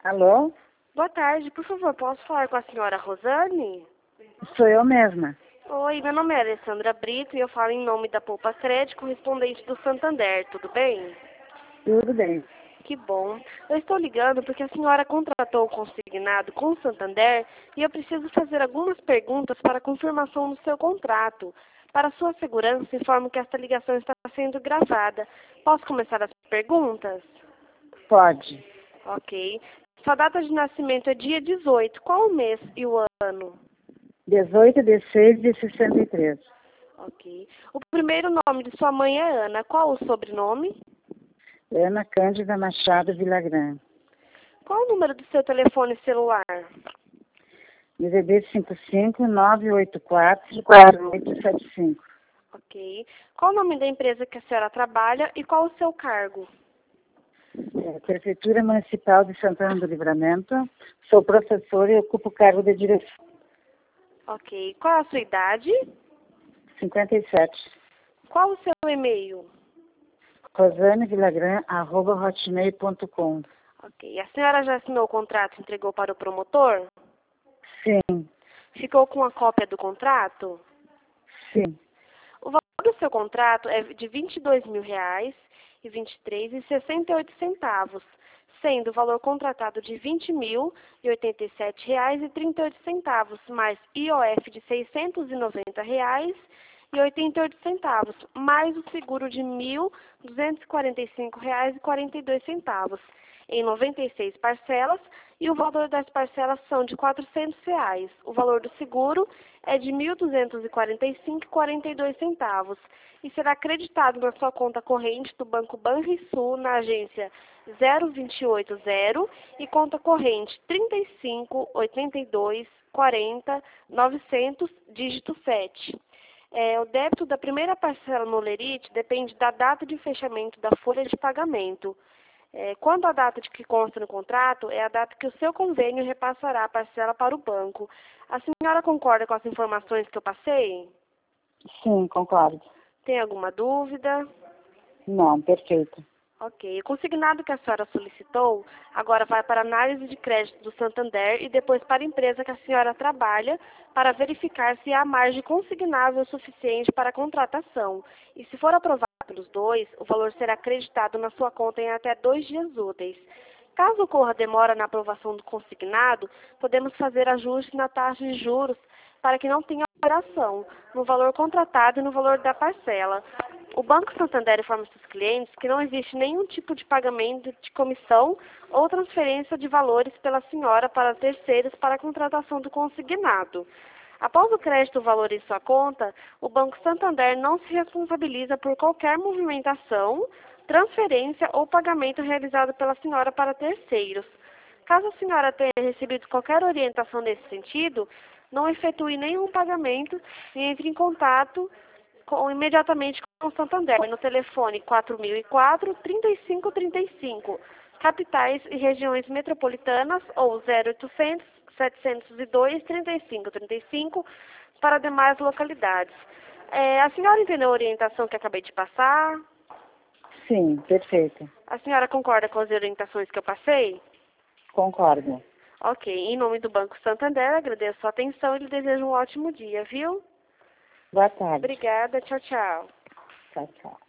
Alô? Boa tarde, por favor, posso falar com a senhora Rosane? Sou eu mesma. Oi, meu nome é Alessandra Brito e eu falo em nome da Poupa Crédito, correspondente do Santander, tudo bem? Tudo bem. Que bom. Eu estou ligando porque a senhora contratou o consignado com o Santander e eu preciso fazer algumas perguntas para confirmação do seu contrato. Para sua segurança, informo que esta ligação está sendo gravada. Posso começar as perguntas? Pode. Ok. Sua data de nascimento é dia 18. Qual o mês e o ano? 18 de 6 de 63. Ok. O primeiro nome de sua mãe é Ana. Qual o sobrenome? Ana Cândida Machado Villagrán. Qual o número do seu telefone celular? DDD 55-984-4875. Ok. Qual o nome da empresa que a senhora trabalha e qual o seu cargo? Prefeitura Municipal de Santana do Livramento. Sou professora e ocupo o cargo de direção. Ok. Qual a sua idade? 57. Qual o seu e-mail? rosanevillagrán@hotmail.com. Ok. A senhora já assinou o contrato e entregou para o promotor? Sim, Ficou com a cópia do contrato? sim. O valor do seu contrato é de R$ 22.023,68, sendo o valor contratado de R$ 20.087,38, mais IOF de R$ 690,88, mais o seguro de R$ 1.245,42, em 96 parcelas, e o valor das parcelas são de R$ 400. O valor do seguro é de R$ 1.245,42 e será acreditado na sua conta corrente do Banco Banrisul na agência 0280 e conta corrente 358240 900, dígito 7. O débito da primeira parcela no Lerite depende da data de fechamento da folha de pagamento. Quanto à data de que consta no contrato, é a data que o seu convênio repassará a parcela para o banco. A senhora concorda com as informações que eu passei? Sim, concordo. Tem alguma dúvida? Não, perfeito. Ok. O consignado que a senhora solicitou agora vai para a análise de crédito do Santander e depois para a empresa que a senhora trabalha para verificar se há margem consignável suficiente para a contratação. E se for aprovado pelos dois, o valor será acreditado na sua conta em até 2 dias úteis. Caso ocorra demora na aprovação do consignado, podemos fazer ajustes na taxa de juros para que não tenha alteração no valor contratado e no valor da parcela. O Banco Santander informa seus clientes que não existe nenhum tipo de pagamento de comissão ou transferência de valores pela senhora para terceiros para a contratação do consignado. Após o crédito do valor em sua conta, o Banco Santander não se responsabiliza por qualquer movimentação, transferência ou pagamento realizado pela senhora para terceiros. Caso a senhora tenha recebido qualquer orientação nesse sentido, não efetue nenhum pagamento e entre em contato imediatamente com o Santander no telefone 4004-3535, capitais e regiões metropolitanas, ou 0800 702 3535 para demais localidades. A senhora entendeu a orientação que acabei de passar? Sim, perfeito. A senhora concorda com as orientações que eu passei? Concordo. Ok. Em nome do Banco Santander, agradeço a sua atenção e lhe desejo um ótimo dia, viu? Boa tarde. Obrigada. Tchau, tchau. Tchau, tchau.